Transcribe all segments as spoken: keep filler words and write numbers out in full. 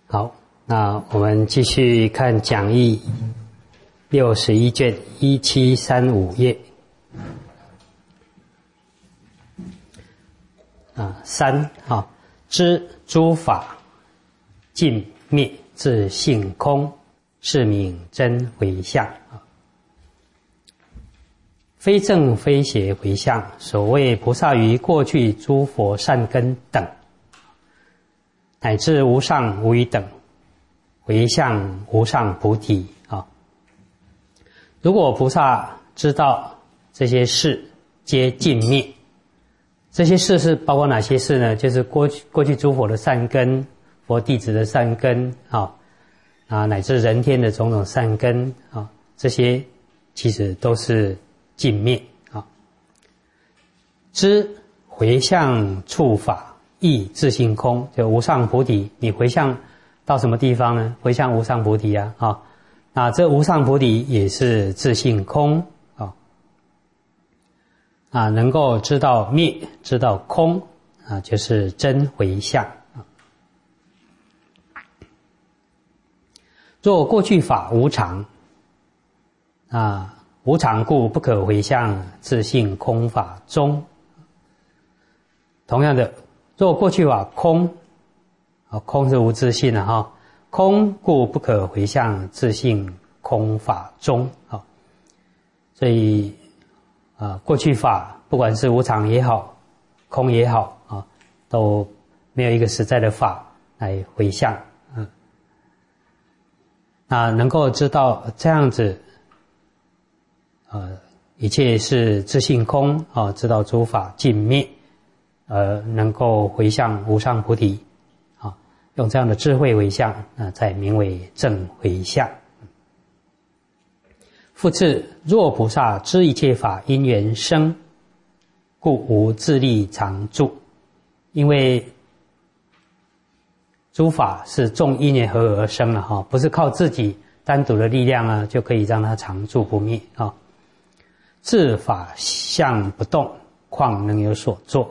好，那我们继续看讲义六十一卷一七三五页啊三啊，知诸法尽灭自性空，是名真回向啊。非正非邪回向，所谓菩萨于过去诸佛善根等，乃至无上无余等，回向无上菩提啊。如果菩萨知道这些事皆尽灭，这些事是包括哪些事呢？就是过去过去诸佛的善根，佛弟子的善根啊，啊乃至人天的种种善根啊，这些其实都是尽灭啊。知回向处法亦自性空，就无上菩提，你回向到什么地方呢？回向无上菩提啊啊，那这无上菩提也是自性空啊啊，能够知道灭，知道空啊，就是真回向啊。若过去法无常啊，无常故不可回向自性空法中。同样的，若过去法空，啊，空是无自性的哈，空故不可回向自性空法中啊。所以啊，过去法不管是无常也好，空也好啊，都没有一个实在的法来回向。嗯，那能够知道这样子，呃，一切是自性空啊，知道诸法尽灭。而能够回向无上菩提，啊，用这样的智慧回向，那才名为正回向。复次，若菩萨知一切法因缘生，故无自力常住，因为诸法是众因缘合而生了哈，不是靠自己单独的力量啊就可以让它常住不灭啊。自法相不动，况能有所作？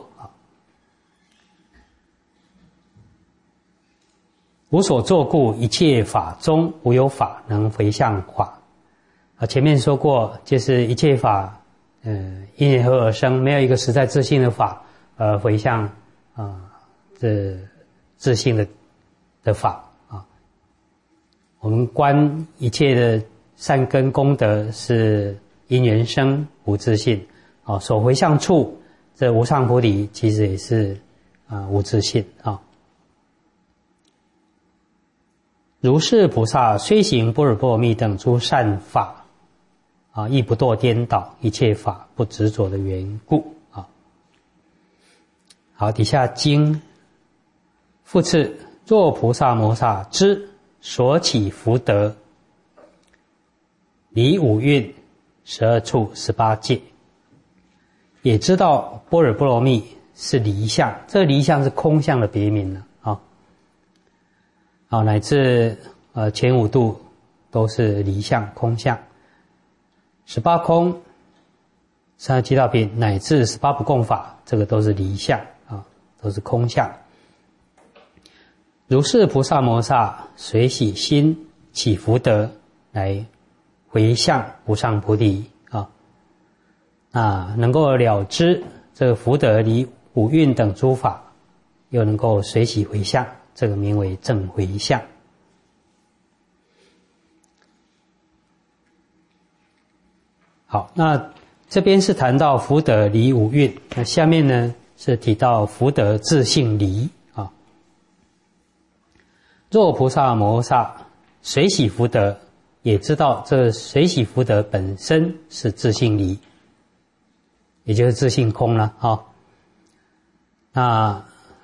无所作故，一切法中无有法能回向法。啊，前面说过，就是一切法，呃，因缘合而生，没有一个实在自性的法，呃，回向啊，这自性的的法啊。我们观一切的善根功德是因缘生，无自性啊。所回向处，这无上菩提其实也是啊无自性啊。如是菩萨虽行般若波罗蜜等诸善法啊，亦不堕颠倒，一切法不执着的缘故啊。好，底下经复次，若菩萨摩萨知所起福德离五蕴十二处十八界，也知道般若波罗蜜是离相，这离相是空相的别名了啊。啊，乃至呃前五度都是离相空相，十八空、三十七道品乃至十八不共法，这个都是离相啊，都是空相。如是菩萨摩萨随喜心起福德来回向无上菩提啊，啊能够了知这个福德离五蕴等诸法，又能够随喜回向。这个名为正回向。好，那这边是谈到福德离五蕴，那下面呢是提到福德自性离啊。若菩萨摩萨随喜福德，也知道这随喜福德本身是自性离，也就是自性空了啊。那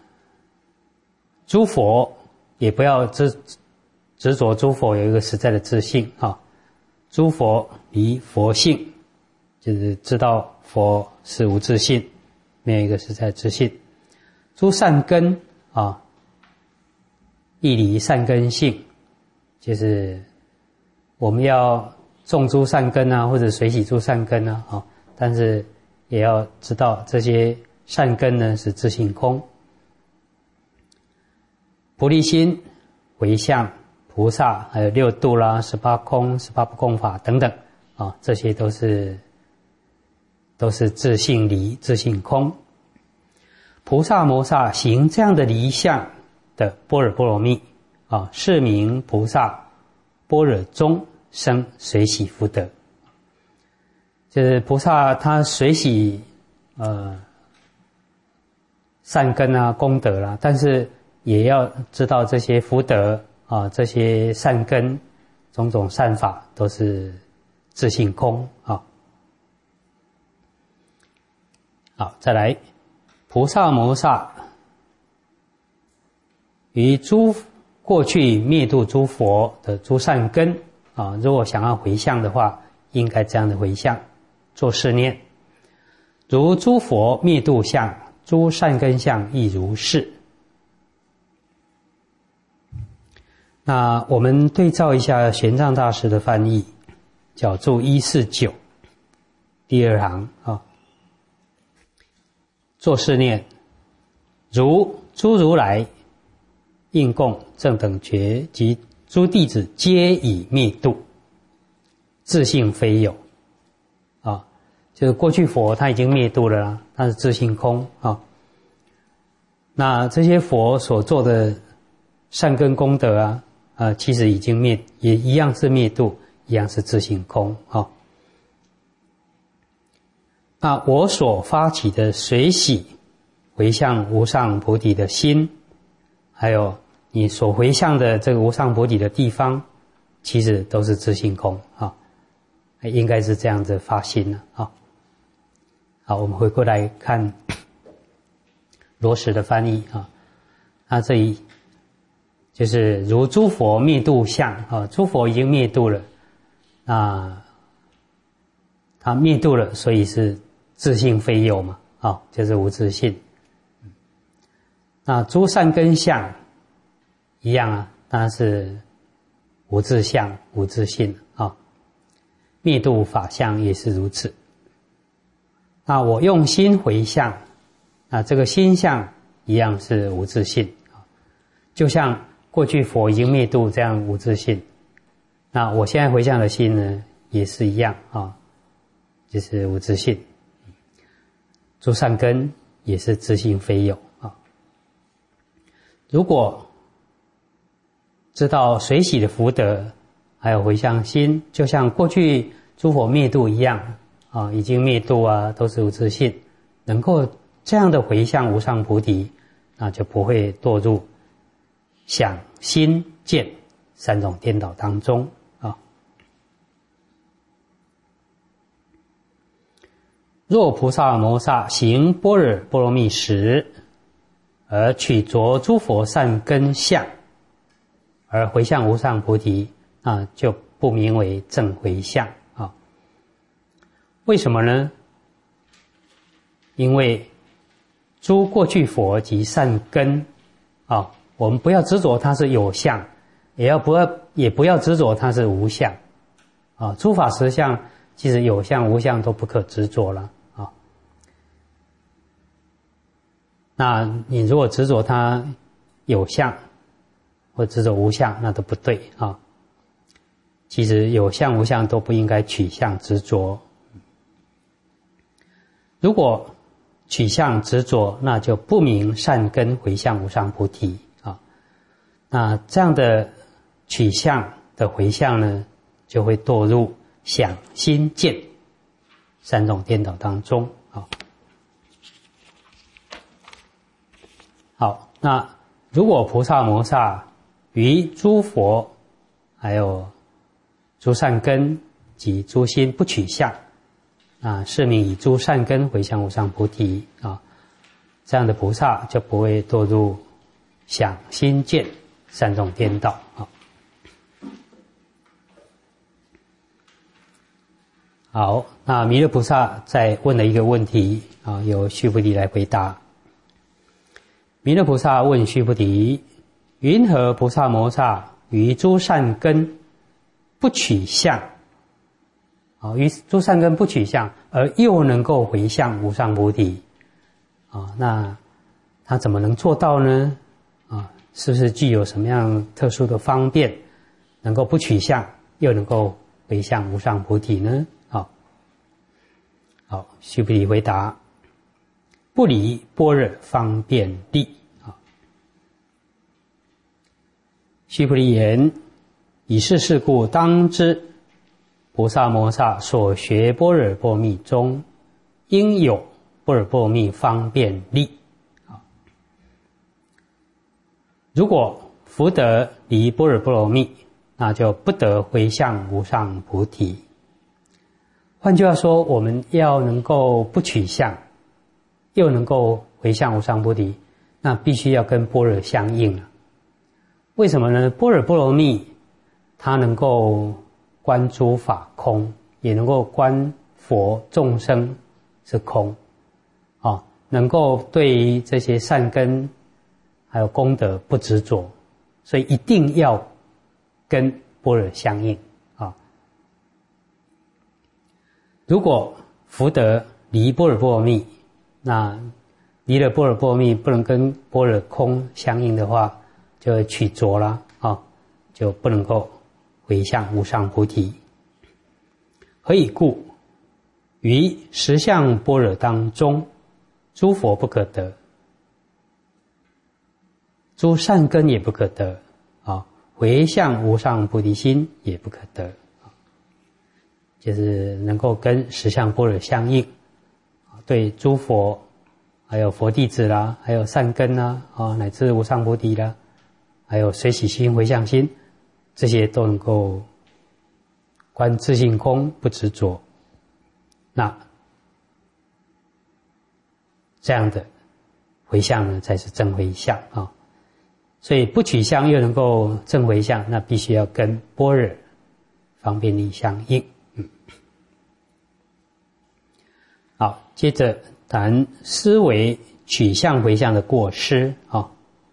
诸佛也不要执执着诸佛有一个实在的自性啊，诸佛离佛性，就是知道佛是无自性，没有一个实在自性。诸善根啊，亦离善根性，就是我们要种诸善根啊，或者随喜诸善根啊，啊，但是也要知道这些善根呢是自性空。菩提心回向菩萨，还有六度啦、十八空、十八不共法等等啊，这些都是都是自性离、自性空。菩萨摩萨行这样的离相的般若波罗蜜啊，是名菩萨般若中生随喜福德。就是菩萨他随喜呃善根啊、功德啦、啊，但是也要知道这些福德啊、这些善根、种种善法都是自性空啊。好，再来，菩萨摩萨于诸过去灭度诸佛的诸善根啊，如果想要回向的话，应该这样的回向，做是念：如诸佛灭度相，诸善根相亦如是。那我们对照一下玄奘大师的翻译，角注一四九第二行啊，做是念：如诸如来应供正等觉及诸弟子皆已灭度，自性非有啊，就是过去佛他已经灭度了啦，他是自性空啊。那这些佛所做的善根功德啊，呃，其实已经灭，也一样是灭度，一样是自性空啊。那我所发起的随喜回向无上菩提的心，还有你所回向的这个无上菩提的地方，其实都是自性空啊，应该是这样子发心了啊。好，我们回过来看罗什的翻译啊，那这里就是如诸佛灭度相啊，诸佛已经灭度了，那他灭度了，所以是自性非有嘛，啊，就是无自性。那诸善根相一样啊，当然是无自相、无自性啊。灭度法相也是如此。那我用心回向，那这个心相一样是无自性啊，就像过去佛已经灭度这样无自性，那我现在回向的心呢，也是一样啊，就是无自性。诸善根也是自性非有啊。如果知道随喜的福德，还有回向心，就像过去诸佛灭度一样啊，已经灭度啊，都是无自性，能够这样的回向无上菩提，那就不会堕入想、心、见三种颠倒当中啊。若菩萨摩萨行般若波罗蜜时，而取着诸佛善根相，而回向无上菩提，啊，就不名为正回向啊。为什么呢？因为诸过去佛及善根啊，我们不要执着它是有相，也要不要也不要执着它是无相啊。诸法实相其实有相无相都不可执着了啊。那你如果执着它有相，或执着无相，那都不对啊。其实有相无相都不应该取相执着。如果取相执着，那就不明善根回向无上菩提啊。那这样的取相的回向呢，就会堕入想、心、见三种颠倒当中啊。好，那如果菩萨摩萨于诸佛还有诸善根及诸心不取相啊，是名以诸善根回向无上菩提啊，这样的菩萨就不会堕入想、心、见三种颠倒啊。好，那弥勒菩萨再问了一个问题啊，由须菩提来回答。弥勒菩萨问须菩提：云何菩萨摩萨于诸善根不取相啊，于诸善根不取相，而又能够回向无上菩提啊？那他怎么能做到呢？啊， 是不是具有什么样特殊的方便，能够不取相，又能够回向无上菩提呢？好，好，须菩提回答：不离般若方便力。啊，须菩提言：以是事故，当知菩萨摩萨所学般若波罗蜜中，应有般若波罗蜜方便力。如果福德离般若波罗蜜，那就不得回向无上菩提。换句话说，我们要能够不取相，又能够回向无上菩提，那必须要跟般若相应了。为什么呢？般若波罗蜜它能够观诸法空，也能够观佛众生是空，啊，能够对于这些善根还有功德不执着，所以一定要跟般若相应啊。如果福德离般若波罗蜜，那离了般若波罗蜜不能跟般若空相应的话，就会取着啦啊，就不能够回向无上菩提。何以故？于实相般若当中，诸佛不可得，诸善根也不可得啊，回向无上菩提心也不可得，就是能够跟实相般若相应，对诸佛还有佛弟子啦，还有善根啦，啊，乃至无上菩提啦，还有随喜心、回向心，这些都能够观自性空不执着，那这样的回向呢，才是正回向啊。所以不取相又能够正回向，那必须要跟般若方便力相应。嗯，好，接着谈思维取相回向的过失啊。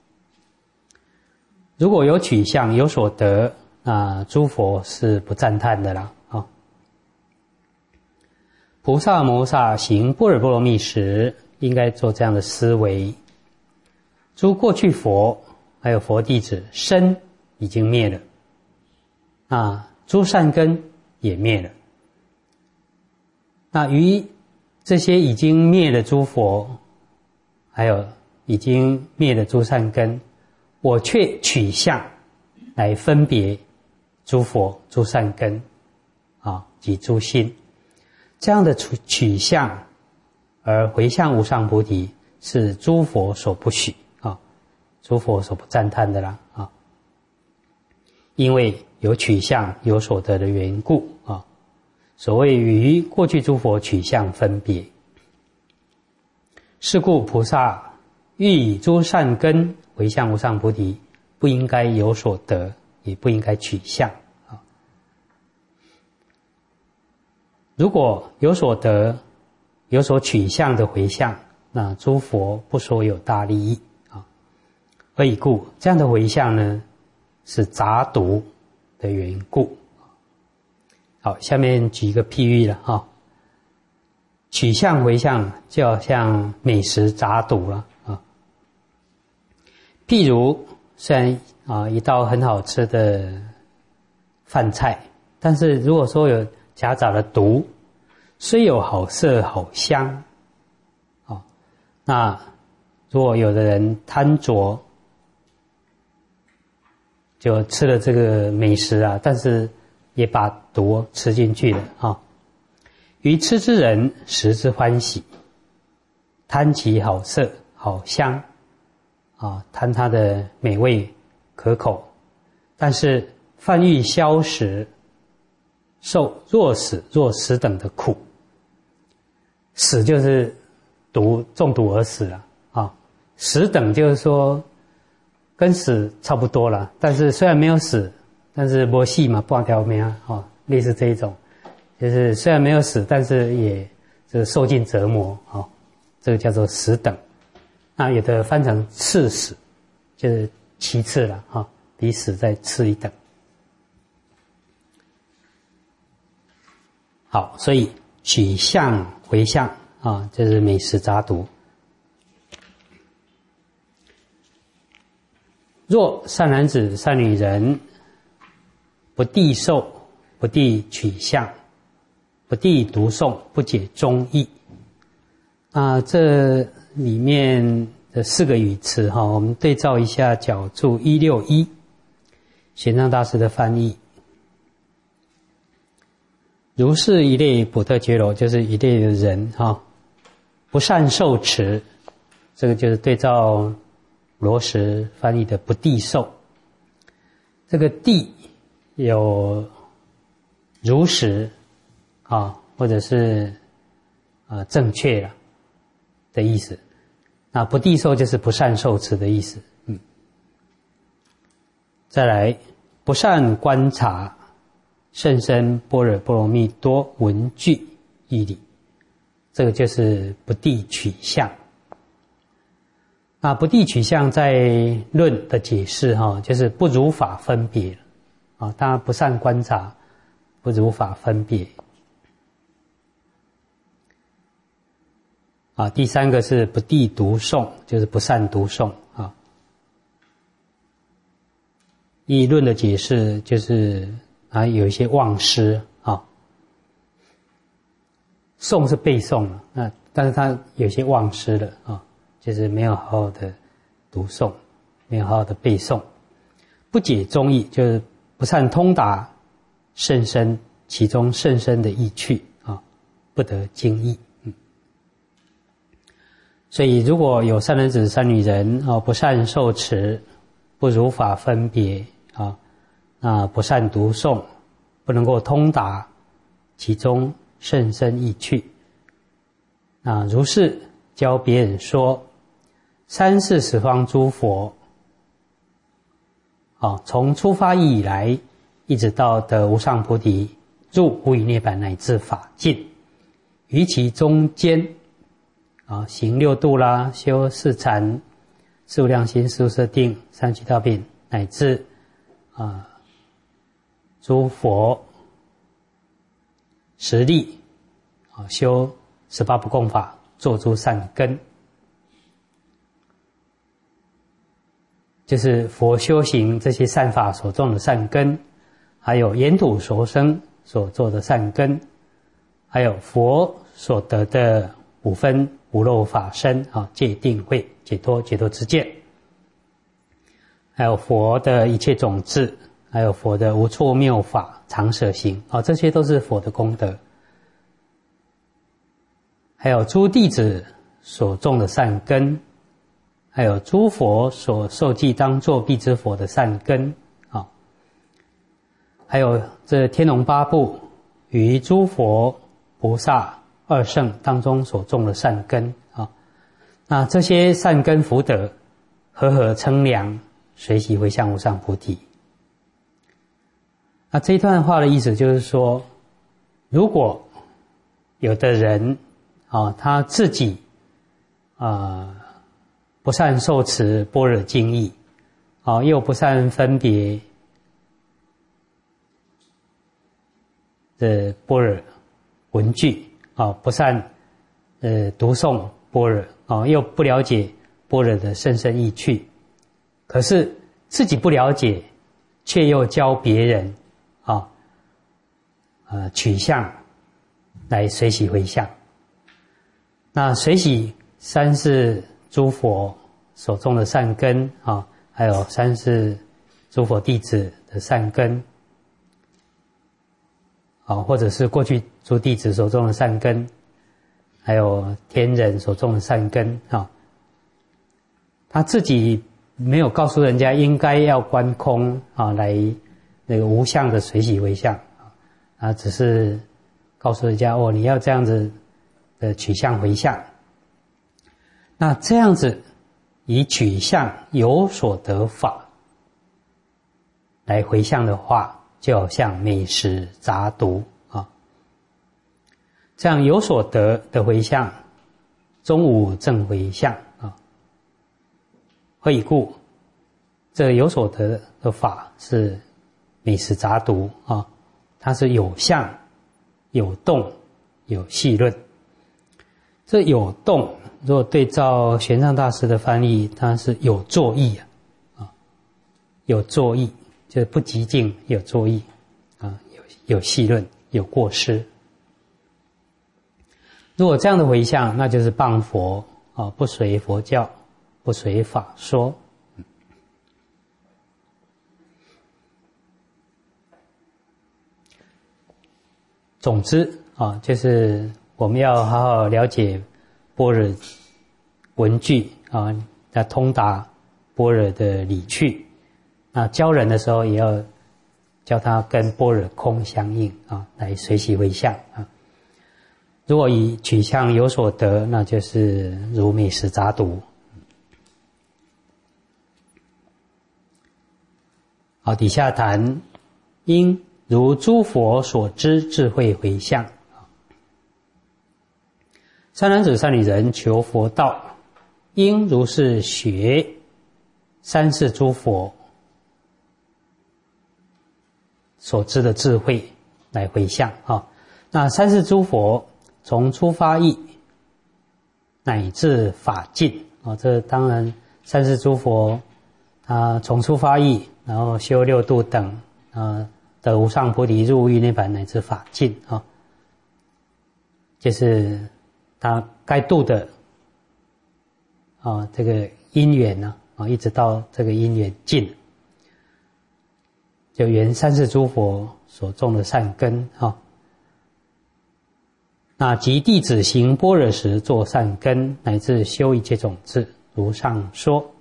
如果有取相有所得，那诸佛是不赞叹的啦啊。菩萨摩萨行般若波罗蜜时，应该做这样的思维：诸过去佛还有佛弟子身已经灭了，啊，诸善根也灭了。那于这些已经灭的诸佛，还有已经灭的诸善根，我却取相来分别诸佛、诸善根啊及诸心，这样的取相而回向无上菩提，是诸佛所不许啊，诸佛所不赞叹的啦啊。因为有取相有所得的缘故啊，所谓于过去诸佛取相分别。是故菩萨欲以诸善根回向无上菩提，不应该有所得，也不应该取相啊。如果有所得、有所取相的回向，那诸佛不说有大利益啊。何以故？这样的回向呢，是杂毒的缘故。好，下面举一个譬喻了哈。取相回向就好像美食杂毒了啊。譬如虽然啊一道很好吃的饭菜，但是如果说有夹杂了毒，虽有好色好香，啊，那如果有的人贪着，就吃了这个美食啊，但是也把毒吃进去了啊。于吃之人食之欢喜，贪其好色好香啊，贪它的美味可口，但是犯欲消食，受若死若死等的苦。死就是毒中毒而死了啊，死等就是说跟死差不多了，但是虽然没有死，但是没死嘛，半条命啊，类似这一种。就是虽然没有死，但是也这受尽折磨啊，这个叫做死等。那有的翻成次死，就是其次了啊，比死再次一等。好，所以取相回向啊，这是美食杂毒。 若善男子、善女人，不谛受，不谛取相，不谛读诵，不解中义。啊，这里面的四个语词哈，我们对照一下角注一六一，玄奘大师的翻译。如是一类补特伽罗，就是一类的人哈，不善受持，这个就是对照罗什翻译的不谛受。这个谛有如实啊，或者是啊正确了的意思。那不谛受就是不善受持的意思。嗯，再来，不善观察甚深般若波罗蜜多文句义理，这个就是不谛取相。那不谛取相在论的解释哈，就是不如法分别啊，当然不善观察，不如法分别。啊，第三个是不谛读诵，就是不善读诵啊。依论的解释就是啊，有一些忘失啊，诵是背诵了，那但是他有些忘失了啊，就是没有好好的读诵，没有好好的背诵。不解中义，就是不善通达甚深其中甚深的意趣啊，不得经义。所以如果有善男子、善女人啊，不善受持，不如法分别啊，那不善读诵，不能够通达其中甚深意趣，那如是教别人说，三世十方诸佛啊，从出发以来，一直到得无上菩提，入无余涅槃乃至法尽，于其中间啊，行六度啦，修四禅、四无量心、四无色定、三聚道品，乃至啊诸佛实力啊，修十八不共法，做诸善根，就是佛修行这些善法所种的善根，还有沿途所生所做的善根，还有佛所得的五分无漏法身啊，戒定慧解脱解脱之见，还有佛的一切种智，还有佛的无错谬法常舍行啊，这些都是佛的功德。还有诸弟子所种的善根，还有诸佛所受记当作辟支佛的善根啊，还有这天龙八部与诸佛菩萨二圣当中所种的善根啊，那这些善根福德和合称量，随喜回向无上菩提。那这一段话的意思就是说，如果有的人啊，他自己啊不善受持般若经义啊，又不善分别的般若文句啊，不善呃读诵般若啊，又不了解般若的甚深意趣，可是自己不了解，却又教别人啊，呃取相来随喜回向。那随喜三世诸佛所种的善根啊，还有三世诸佛弟子的善根啊，或者是过去诸弟子所种的善根，还有天人所种的善根啊，他自己没有告诉人家应该要观空啊，来那个无相的随喜回向啊，只是告诉人家哦，你要这样子的取相回向。那这样子以取相有所得法来回向的话，就好像美食杂毒啊，这样有所得的回向，终无正回向啊。何以故？这个有所得的法是美食杂毒啊，它是有相、有动、有细论。这有动，如果对照玄奘大师的翻译，它是有作意啊， 有作意，就是不极静有作意啊，有有戏论，有过失。如果这样的回向，那就是谤佛啊，不随佛教，不随法说。总之啊，就是我们要好好了解般若文句啊，要通达般若的理趣。那教人的时候，也要教他跟般若空相应啊，来随喜回向啊。如果以取向有所得，那就是如美食杂读。好，底下谈应如诸佛所知智慧回向。善男子善女人求佛道，应如是学三世诸佛所知的智慧来回向啊。那三世诸佛从出发意乃至法尽啊，这当然三世诸佛他从出发意，然后修六度等啊，得无上菩提入欲涅槃乃至法尽啊，就是他该度的啊这个因缘呢啊，一直到这个因缘尽，就缘三世诸佛所种的善根啊。那即弟子行般若时作善根，乃至修一切种子，如上说。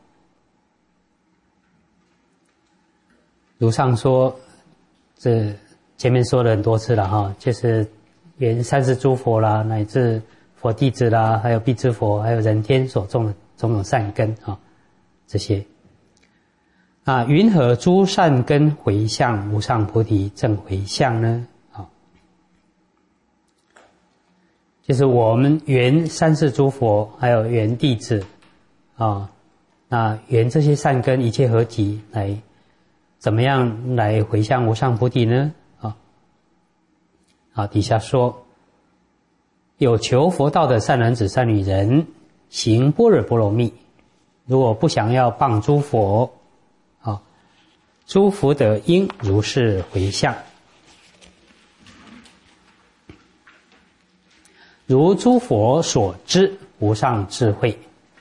如上说，这前面说了很多次了哈，就是缘三世诸佛啦，乃至佛弟子啦，还有辟支佛，还有人天所种的种种善根啊，这些啊，云何诸善根回向无上菩提正回向呢？就是我们缘三世诸佛，还有缘弟子啊，那缘这些善根一切合集，来怎么样来回向无上菩提呢？啊，好，底下说，有求佛道的善男子善女人，行般若波罗蜜，如果不想要谤诸佛，啊，诸福德应如是回向。如诸佛所知无上智慧，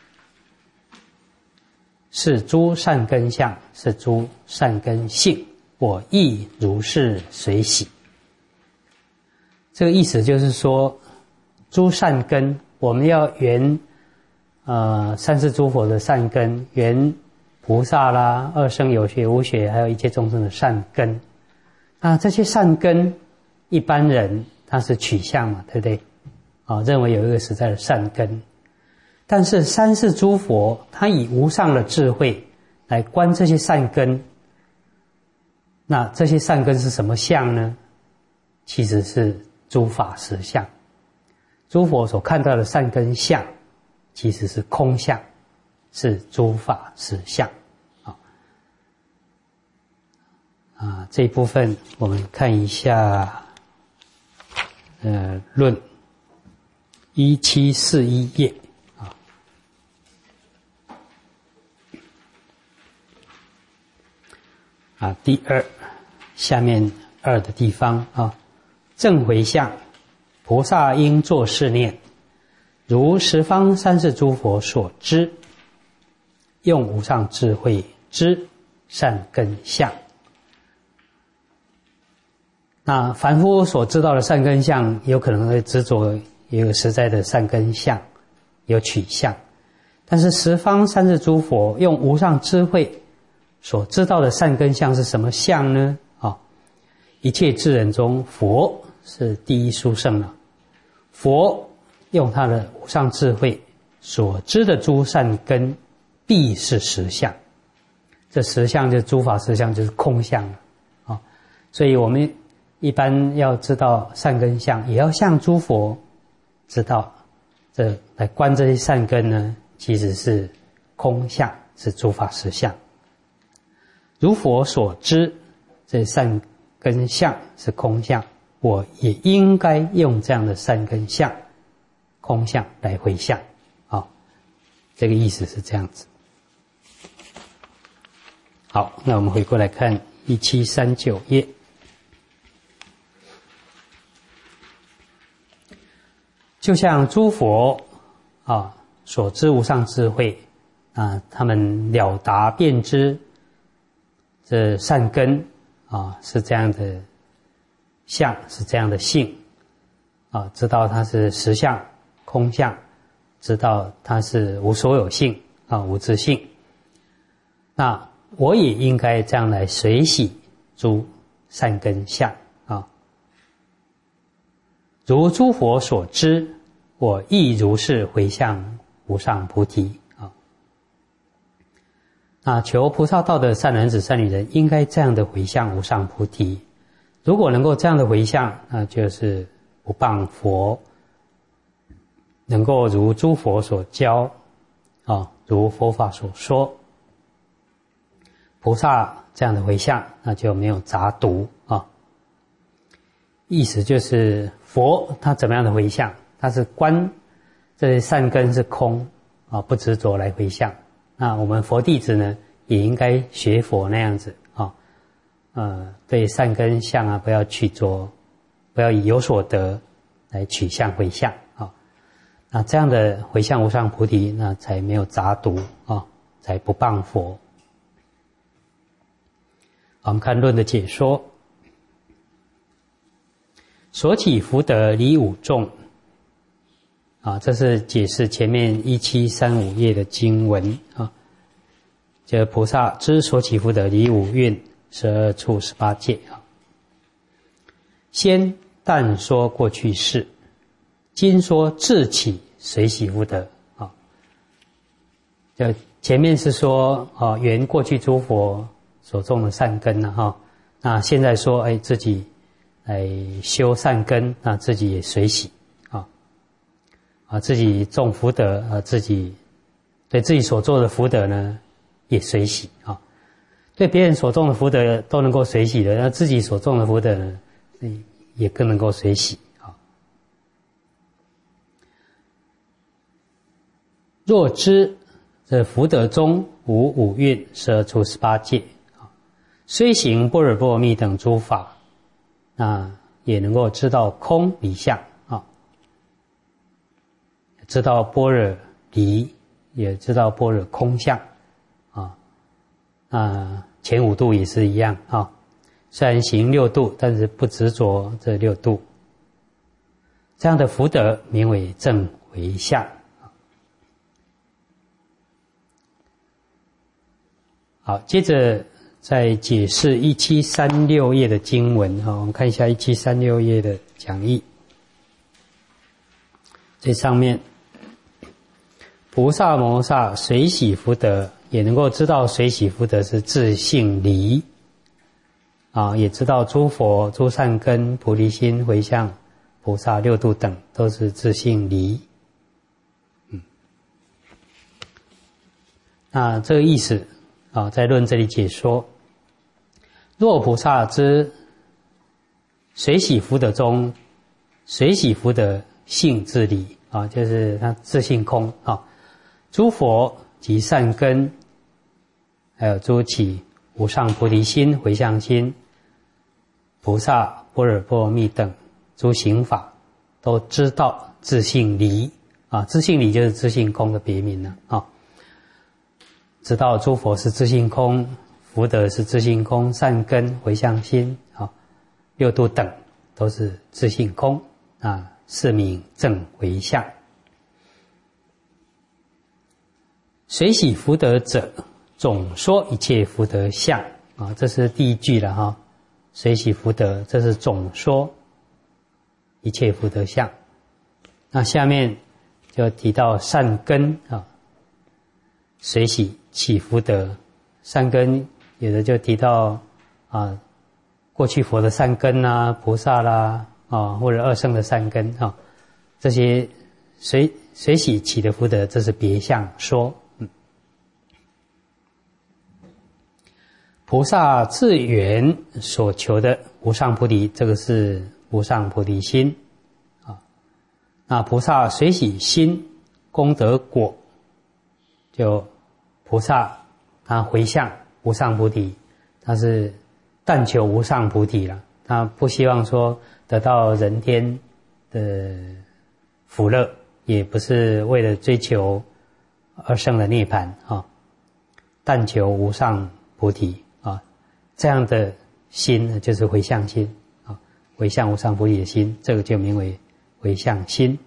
是诸善根相，是诸善根性，我亦如是随喜。这个意思就是说，诸善根我们要缘呃三世诸佛的善根，缘菩萨啦、二圣有学无学，还有一切众生的善根。那这些善根，一般人他是取向嘛，对不对？啊，认为有一个实在的善根，但是三世诸佛他以无上的智慧来观这些善根，那这些善根是什么相呢？其实是诸法实相。诸佛所看到的善根相，其实是空相，是诸法实相。啊，啊，这一部分我们看一下，呃，论。一七四一页啊，啊，第二下面二的地方啊，正回向，菩萨应作是念：如十方三世诸佛所知，用无上智慧知善根相。那凡夫所知道的善根相，有可能会执着。也有实在的善根相，有取向，但是十方三世诸佛用无上智慧所知道的善根相是什么相呢？啊，一切智人中，佛是第一殊胜了。佛用他的无上智慧所知的诸善根，必是实相。这实相就是诸法实相，就是空相了啊。所以我们一般要知道善根相，也要像诸佛。知道这来观这些善根呢，其实是空相，是诸法实相。如佛所知，这善根相是空相，我也应该用这样的善根相、空相来回向。好，这个意思是这样子。 好，那我们回过来看一七三九页。就像诸佛啊所知无上智慧啊，他们了达遍知这善根啊是这样的相，是这样的性啊，知道它是实相、空相，知道它是无所有性啊、无自性。那我也应该这样来随喜诸善根相啊，如诸佛所知，我亦如是回向无上菩提啊。那求菩萨道的善男子、善女人，应该这样的回向无上菩提。如果能够这样的回向，那就是不谤佛，能够如诸佛所教啊，如佛法所说。菩萨这样的回向，那就没有杂毒啊。意思就是佛他怎么样的回向，他是观这些善根是空啊，不执着来回向。那我们佛弟子呢，也应该学佛那样子啊，呃，对善根相啊，不要取着，不要以有所得来取向回向啊。那这样的回向无上菩提，那才没有杂毒啊，才不谤佛。我们看论的解说，所起福德离五众啊，这是解释前面一七三五页的经文啊。这菩萨之所起福德离五蕴十二处十八界啊。先但说过去世，今说自起随喜福德啊。这前面是说啊，缘过去诸佛所种的善根呢，哈，那现在说，哎，自己来修善根，那自己也随喜啊，啊，自己种福德啊，自己对自己所做的福德呢，也随喜啊，对别人所种的福德都能够随喜的，那自己所种的福德呢，也更能够随喜啊。若知这福德中无五蕴十二处十八界。虽行般若波罗蜜等诸法，那也能够知道空离相啊，知道般若离，也知道般若空相啊。啊，前五度也是一样啊，虽然行六度，但是不执着这六度。这样的福德名为正回向。好，接着在解释一七三六页的经文哈，我们看一下一七三六页的讲义。这上面，菩萨摩萨随喜福德，也能够知道随喜福德是自性离啊，也知道诸佛诸善根菩提心回向菩萨六度等都是自性离。嗯，那这个意思啊，在论这里解说。若菩萨之随喜福德中，随喜福德性自离啊，就是他自性空啊。诸佛及善根，还有诸起无上菩提心、回向心、菩萨般若波罗蜜等诸行法，都知道自性离啊。自性离就是自性空的别名了啊。知道诸佛是自性空。福德是自性空，善根、回向心啊，六度等都是自性空啊，是名正回向。随喜福德者，总说一切福德相啊，这是第一句了哈。随喜福德，这是总说一切福德相。那下面就提到善根啊，随喜起福德，善根。有的就提到啊，过去佛的善根啦、菩萨啦啊，或者二圣的善根啊，这些随随喜起的福德，这是别相说。嗯，菩萨自缘所求的无上菩提，这个是无上菩提心啊。那菩萨随喜心功德果，就菩萨他回向无无上菩提，他是但求无上菩提了，他不希望说得到人天的福乐，也不是为了追求而生的涅槃啊，但求无上菩提啊，这样的心就是回向心啊，回向无上菩提的心，这个就名为回向心。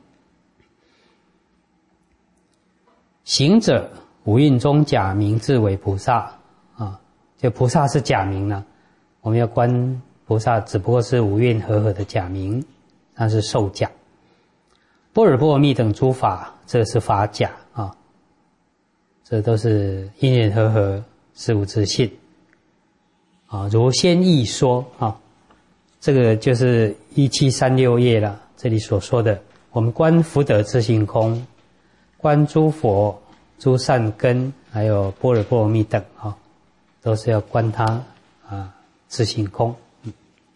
行者五蕴中假名自为菩萨啊，就菩萨是假名了，我们要观菩萨只不过是五蕴和合的假名，它是受假。般若波罗蜜等诸法，这是法假啊，这都是因缘和合，是无自性啊。如先义说啊，这个就是一七三六页了，这里所说的，我们观福德自性空，观诸佛、诸善根，还有般若波罗蜜等啊，都是要观它啊自性空。嗯、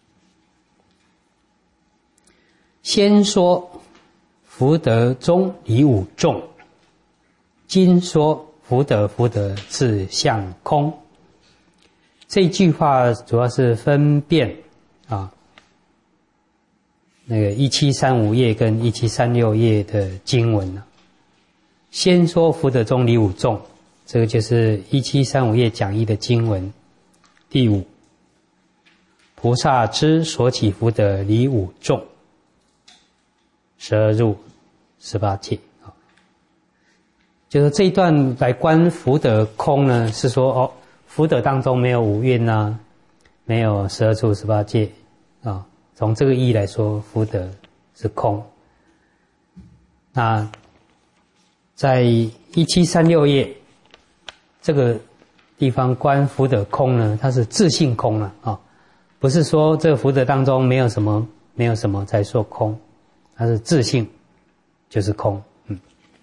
先说福德中离五众，今说福德福德自相空。这句话主要是分辨啊，那个一七三五页跟一七三六页的经文呢、啊。先说福德中离五众，这个就是一七三五页讲义的经文。第五，菩萨之所起福德离五众，十二入十八界啊，就是这一段来观福德空呢，是说哦，福德当中没有五蕴啊，没有十二处十八界啊，从这个意义来说，福德是空。那在一七三六页这个地方观福德空呢，它是自性空了啊，不是说这个福德当中没有什么没有什么才说空，它是自性就是空。嗯，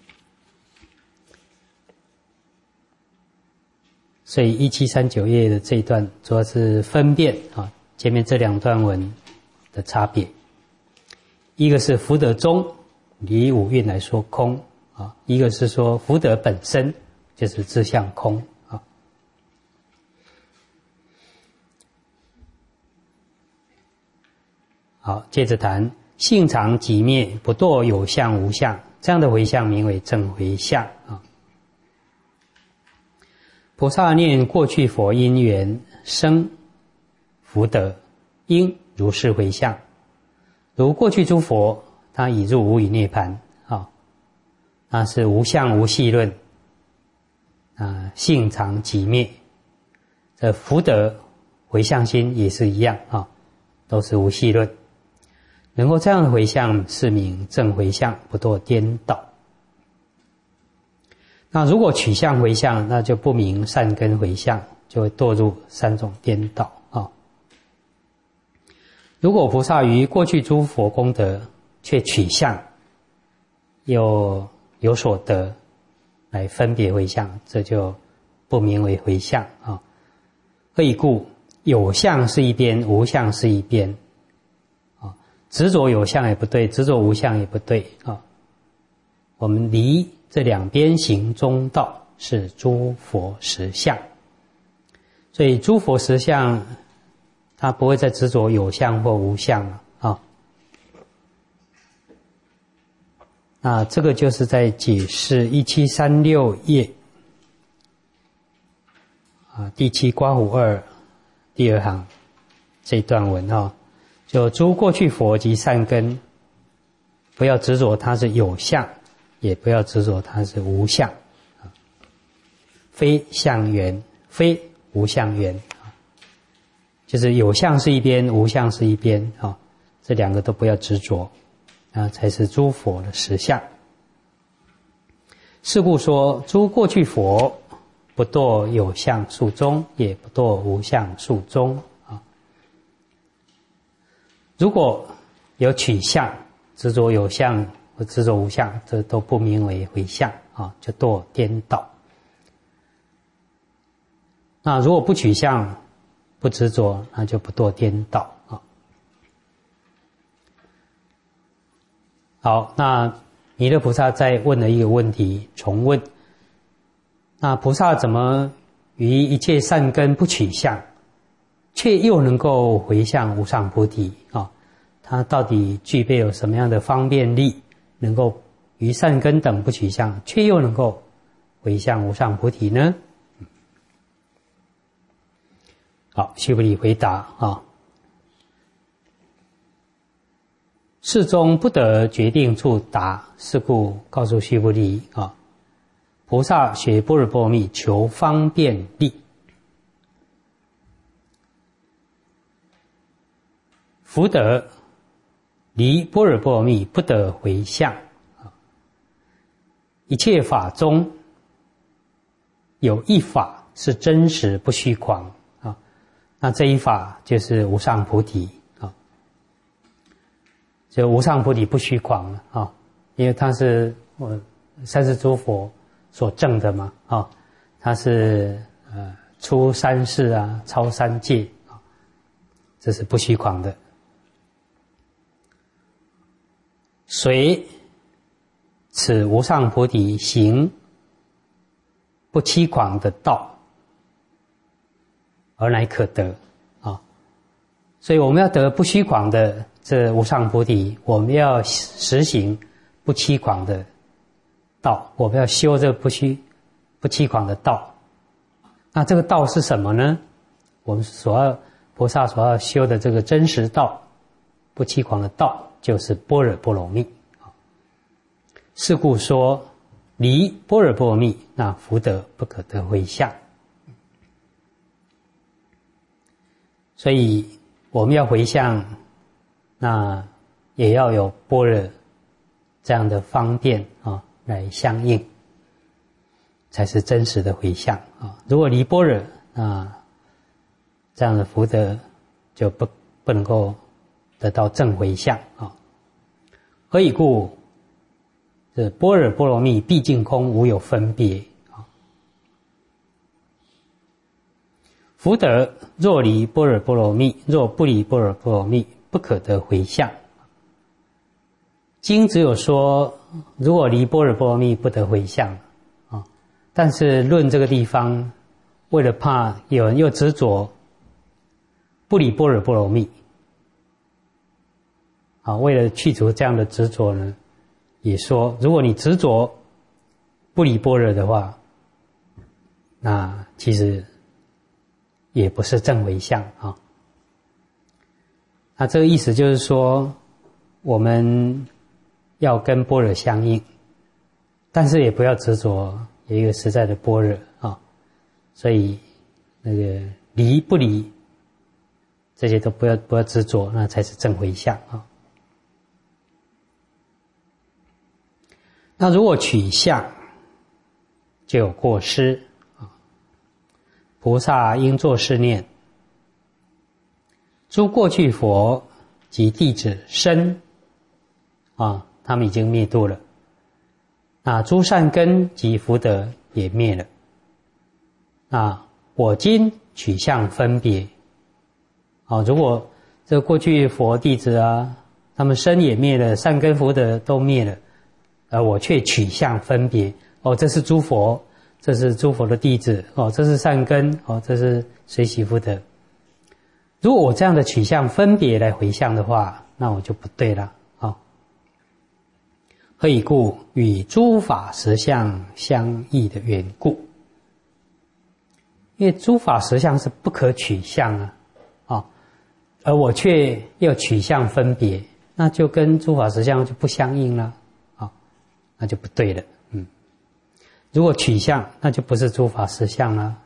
所以一七三九页的这一段主要是分辨啊前面这两段文的差别，一个是福德中离五蕴来说空啊，一个是说福德本身就是自相空啊。好，接着谈性常即灭，不堕有相无相，这样的回向名为正回向啊。菩萨念过去佛因缘生福德，应如是回向。如过去诸佛，他已入无余涅槃啊，那是无相无系论啊，性常即灭。这福德回向心也是一样啊，都是无系论。能够这样的回向是名正回向，不堕颠倒。那如果取向回向，那就不明善根回向，就会堕入三种颠倒啊。如果菩萨于过去诸佛功德却取向，又有所得来分别回向，这就不名为回向啊。何以故？有相是一边，无相是一边。执着有相也不对，执着无相也不对啊。我们离这两边行中道，是诸佛实相。所以诸佛实相，它不会再执着有相或无相了啊。那这个就是在解释一七三六页啊第七刮胡二第二行这段文啊。就诸过去佛及善根，不要执着它是有相，也不要执着它是无相，非相缘，非无相缘，就是有相是一边，无相是一边啊，这两个都不要执着，啊，才是诸佛的实相。是故说，诸过去佛不堕有相数中，也不堕无相数中。如果有取向，执着有相或执着无相，这都不名为回向啊，就堕颠倒。那如果不取向，不执着，那就不堕颠倒啊。好，那弥勒菩萨再问了一个问题，重问：那菩萨怎么于一切善根不取相，却又能够回向无上菩提啊，它到底具备有什么样的方便力，能够于善根等不取相，却又能够回向无上菩提呢？好，须菩提回答啊，世中不得决定处答，是故告诉须菩提啊，菩萨学般若波罗蜜求方便力，福德离般若波罗蜜不得回向。一切法中有一法是真实不虚诳啊，那这一法就是无上菩提啊，就无上菩提不虚诳啊，因为它是我三世诸佛所证的嘛啊，它是呃出三世啊，超三界啊，这是不虚诳的。随此无上菩提行不欺诳的道，而乃可得啊！所以我们要得不虚诳的这无上菩提，我们要实行不欺诳的道，我们要修这不虚不欺诳的道。那这个道是什么呢？我们所要菩萨所要修的这个真实道，不欺诳的道，就是般若波罗蜜。是故说离般若波罗蜜，那福德不可得回向。所以我们要回向，那也要有般若这样的方便啊来相应，才是真实的回向啊。如果离般若，那这样的福德就不不能够得到正回向啊。何以故？这般若波罗蜜毕竟空，无有分别啊。福德若离般若波罗蜜，若不离般若波罗蜜，不可得回向。经只有说，如果离般若波罗蜜不得回向啊，但是论这个地方，为了怕有人又执着不离般若波罗蜜啊，为了去除这样的执着呢，也说，如果你执着不离般若的话，那其实也不是正回向啊。那这个意思就是说，我们要跟般若相应，但是也不要执着有一个实在的般若啊。所以那个离不离，这些都不要不要执着，那才是正回向啊。那如果取相，就有过失啊。菩萨应作是念：诸过去佛及弟子身啊，他们已经灭度了。那诸善根及福德也灭了。那我今取相分别啊，如果这过去佛弟子啊，他们身也灭了，善根福德都灭了。而我却取相分别，哦，这是诸佛，这是诸佛的弟子，哦，这是善根，哦，这是随喜福德。如果我这样的取相分别来回向的话，那我就不对了啊、哦。何以故？与诸法实相相异的缘故。因为诸法实相是不可取相啊，啊、哦，而我却要取相分别，那就跟诸法实相就不相应了。那就不对了，嗯，如果取相，那就不是诸法实相了。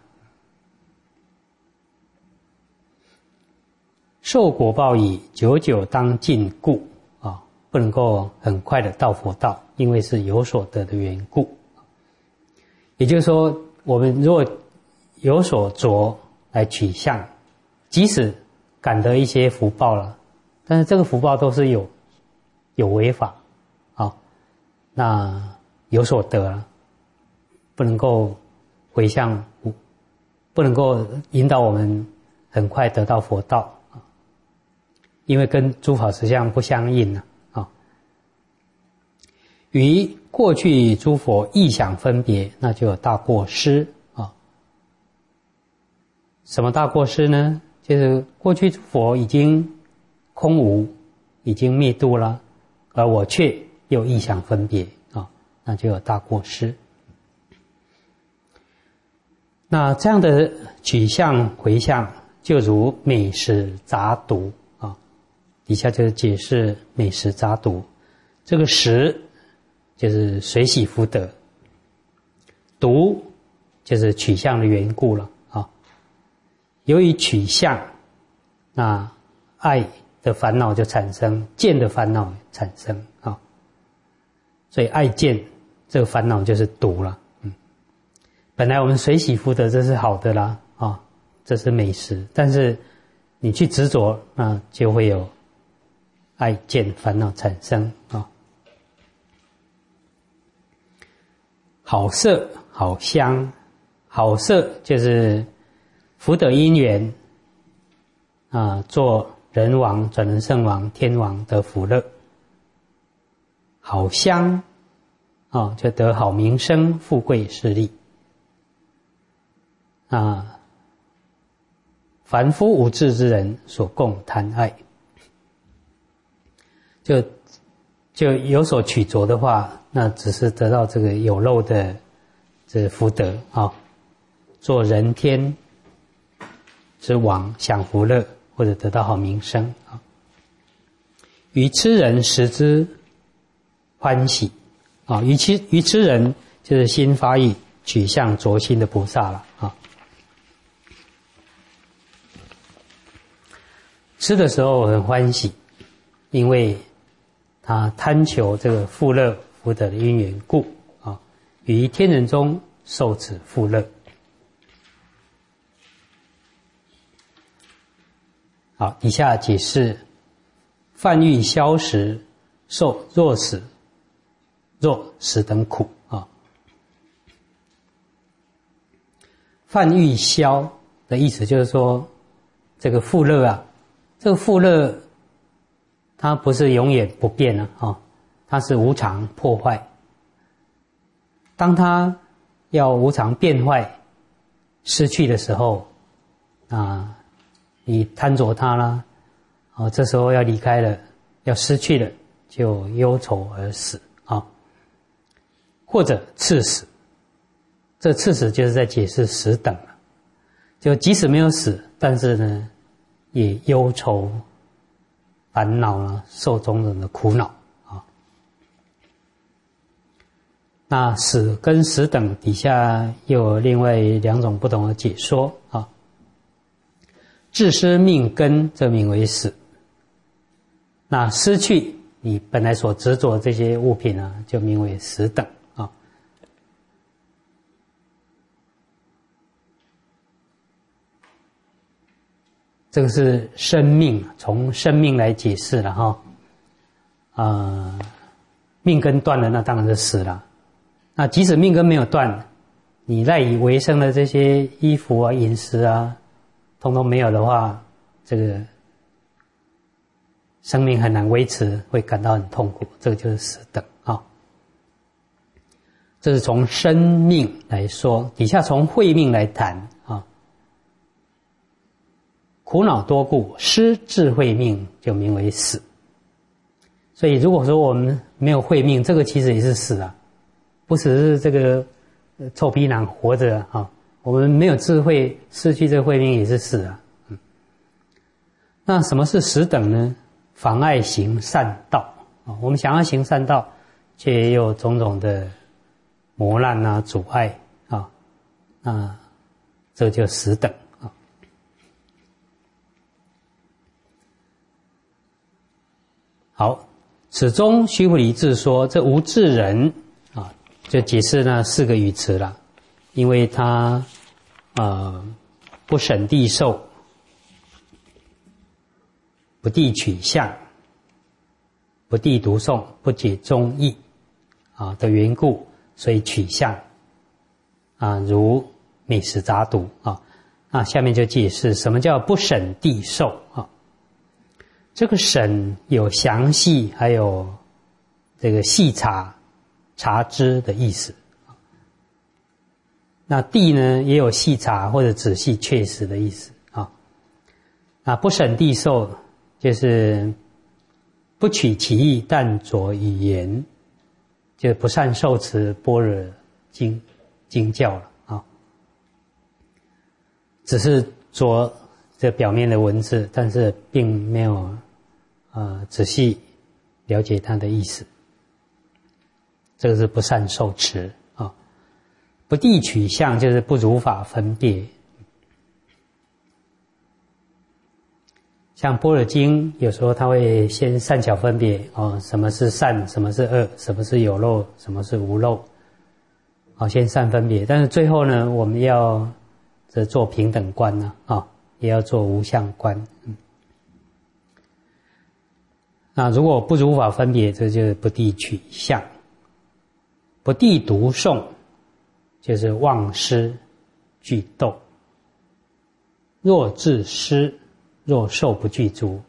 受果报已，久久当尽故啊，不能够很快的到佛道，因为是有所得的缘故。也就是说，我们如果有所着来取相，即使感得一些福报了，但是这个福报都是有有违法。那有所得了，不能够回向，不能够引导我们很快得到佛道，因为跟诸法实相不相应啊。与过去诸佛异想分别，那就有大过失啊。 什么大过失呢？就是过去诸佛已经空无，已经灭度了，而我却又异想分别啊，那就有大过失。那这样的取向回向，就如美食杂毒啊，底下就是解释美食杂毒。这个食就是随喜福德，毒就是取向的缘故了啊。由于取向，那爱的烦恼就产生，见的烦恼产生啊，所以爱见这个烦恼就是毒了。嗯，本来我们随喜福德这是好的啦啊，这是美食，但是你去执着，那就会有爱见烦恼产生啊。好色好香，好色就是福德因缘啊，做人王、转轮圣王、天王得福乐。好香啊，就得好名声、富贵势力啊。凡夫无智之人所共贪爱，就就有所取着的话，那只是得到这个有漏的这福德啊，做人天之王，享福乐，或者得到好名声啊。愚痴人食之欢喜啊，愚痴愚痴人就是心发意取向着心的菩萨了啊。吃的时候很欢喜，因为他贪求这个富乐福德的因缘故啊，于天人中受此富乐。好，以下解释：犯欲消食，受若死、若死等苦啊。犯欲消的意思就是说，这个富乐啊，这个富乐它不是永远不变了啊，它是无常破坏。当它要无常变坏、失去的时候啊，你贪着它啦，啊，这时候要离开了，要失去了，就忧愁而死啊，或者刺死。这刺死就是在解释死等了，就即使没有死，但是呢，也忧愁、烦恼了，受种种的苦恼啊。那死跟死等底下又有另外两种不同的解说啊。自失命根，则名为死。那失去你本来所执着这些物品啊，就名为死等啊。这个是生命，从生命来解释了哈。啊、呃，命根断了，那当然是死了。那即使命根没有断，你赖以为生的这些衣服啊、饮食啊，通通没有的话，这个生命很难维持，会感到很痛苦，这个就是死等啊。这是从生命来说，底下从慧命来谈啊。苦恼多故，失智慧命就名为死。所以如果说我们没有慧命，这个其实也是死啊，不只是这个臭皮囊活着啊，我们没有智慧，失去这个慧命也是死啊。嗯，那什么是死等呢？妨碍行善道啊，我们想要行善道，却也有种种的磨难啊、阻碍啊，那这就死等啊。好，此中须菩提自说，这无智人啊，就解释那四个语词了，因为他呃不审谛受，不谛取相，不谛读诵，不解中义啊的缘故，所以取相啊如美食杂毒啊。那下面就解释什么叫不审谛受啊。这个审有详细，还有这个细查、查知的意思。 那地呢，也有细察或者仔细确实的意思啊。那不审地受，就是不取其意，但着语言，就不善受持般若经经教了啊。只是着这表面的文字，但是并没有呃仔细了解它的意思，这个是不善受持啊。不地取相，就是不如法分别。像般若经有时候它会先善巧分别哦，什么是善，什么是恶，什么是有漏，什么是无漏，好，先善分别。但是最后呢，我们要这做平等观呢，啊，也要做无相观。嗯，那如果不如法分别，这就是不地取相。不地读诵，就是忘失具斗。若自失，若受不具足，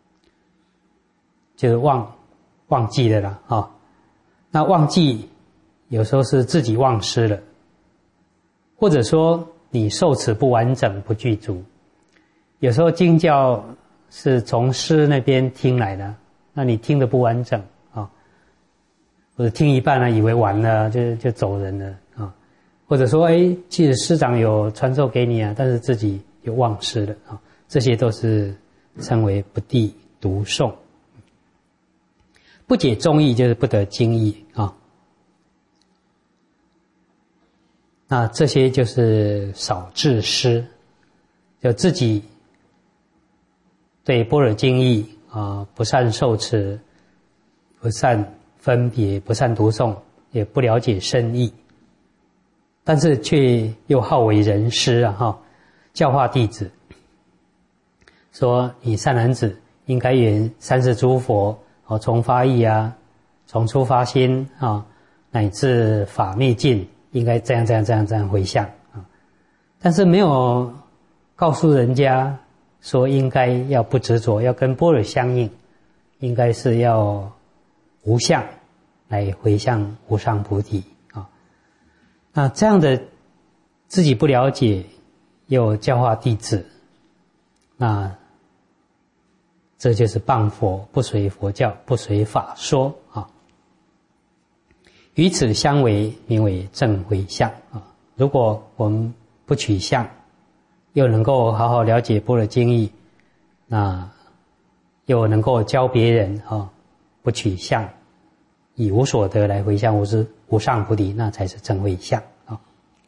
就是忘忘记了啦啊、哦。那忘记有时候是自己忘失了，或者说你受持不完整不具足。有时候经教是从师那边听来的，那你听得不完整啊、哦，或者听一半呢，以为完了就就走人了啊、哦，或者说哎，其实师长有传授给你啊，但是自己又忘失了啊。哦，这些都是称为不地读诵。不解宗义就是不得经义啊。那这些就是少智师，就自己对般若经义啊不善受持，不善分别，不善读诵，也不了解深意，但是却又好为人师啊哈，教化弟子。说你善男子应该缘三世诸佛哦，从发意啊，从初发心啊，乃至法灭尽，应该这样这样这样这样回向啊。但是没有告诉人家说应该要不执着，要跟般若相应，应该是要无相来回向无上菩提啊。那这样的自己不了解，又教化弟子，那这就是谤佛，不随佛教，不随法说啊。与此相违，名为正回向啊。如果我们不取相，又能够好好了解般若经义，那又能够教别人啊，不取相，以无所得来回向无是无上菩提，那才是正回向啊。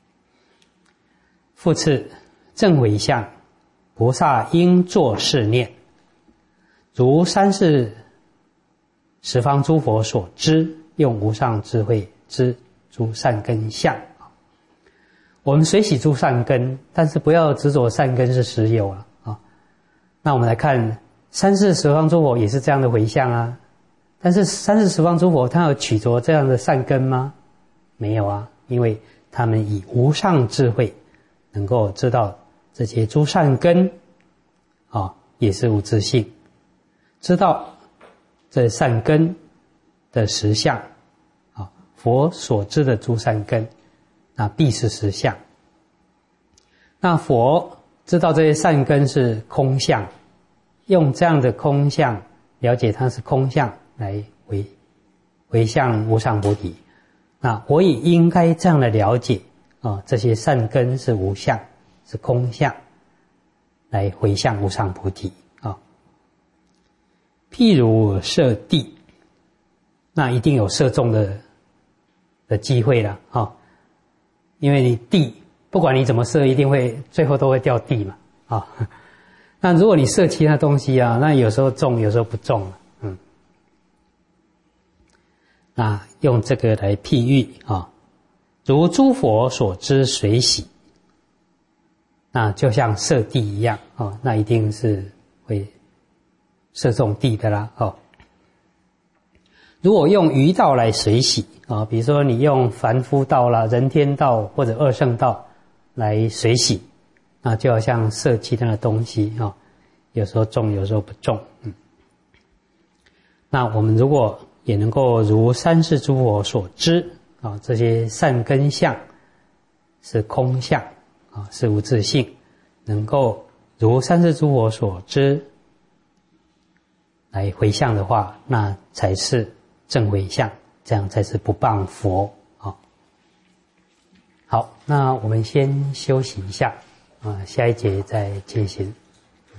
复次，正回向，菩萨应作是念。如三世十方诸佛所知，用无上智慧知诸善根相。我们随喜诸善根，但是不要执着善根是实有了啊。那我们来看三世十方诸佛也是这样的回向啊，但是三世十方诸佛他有取着这样的善根吗？没有啊，因为他们以无上智慧能够知道这些诸善根啊，也是无自性。知道这善根的实相啊，佛所知的诸善根，那必是实相。那佛知道这些善根是空相，用这样的空相了解它是空相来回回向无上菩提。那我也应该这样的了解啊，这些善根是无相，是空相，来回向无上菩提。譬如射地，那一定有射中的的机会了啊、哦！因为你地不管你怎么射，一定会最后都会掉地嘛啊、哦。那如果你射其他东西啊，那有时候中，有时候不中了，嗯。那用这个来譬喻啊、哦，如诸佛所知随喜，那就像射地一样啊、哦，那一定是会射中地的啦哦。如果用余道来随喜啊，比如说你用凡夫道啦、人天道或者二圣道来随喜，那就好像射其他的东西啊，有时候中，有时候不中。嗯，那我们如果也能够如三世诸佛所知啊，这些善根相是空相啊，是无自性，能够如三世诸佛所知来回向的话，那才是正回向，这样才是不谤佛啊。好，那我们先休息一下啊，下一节再进行。